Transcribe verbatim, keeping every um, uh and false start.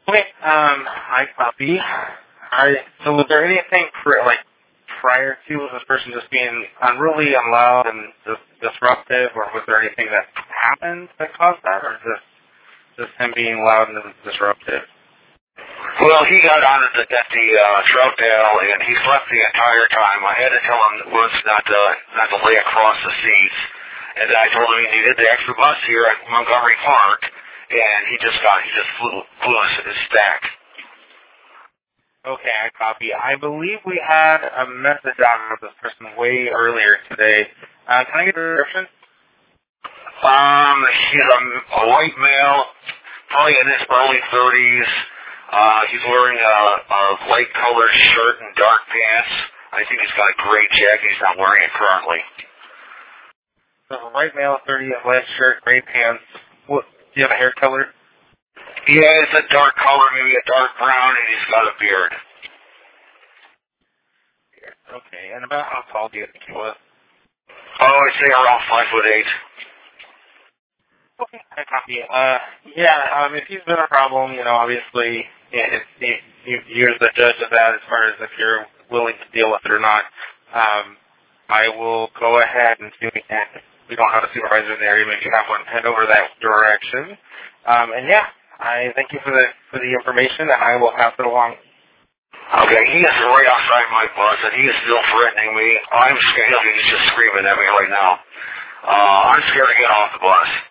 Okay, um, I copy. Alright, so was there anything, pr- like, prior to this person just being unruly and loud and dis- disruptive, or was there anything that happened that caused that, or just, just him being loud and disruptive? Well, he got on at the, at the uh, Troutdale, and he slept the entire time. I had to tell him once not to, not to lay across the seats, and I told him he needed the extra bus here at Montgomery Park, and he just got, he just flew, flew his stack. Okay, I copy. I believe we had a message out of this person way earlier today. Uh, can I get a description? Um, he's a, a white male, probably in his early thirties. Uh, he's wearing a, a light-colored shirt and dark pants. I think he's got a gray jacket. He's not wearing it currently. So, a white male, thirty, white shirt, gray pants. What, do you have a hair color? Yeah, it's a dark color, maybe a dark brown, and he's got a beard. Okay, and about how tall do you think he was? Oh, I'd say around five foot eight. Okay, I copy. Uh, yeah, um, if he's been a problem, you know, obviously, yeah, it's, it, you, you're the judge of that as far as if you're willing to deal with it or not. Um, I will go ahead and see if we can. We don't have a supervisor in the area. Maybe have one head over that direction. Um, and yeah, I thank you for the for the information, and I will pass it along. Okay, he is right outside my bus, and he is still threatening me. I'm scared. He's just screaming at me right now. Uh, I'm scared to get off the bus.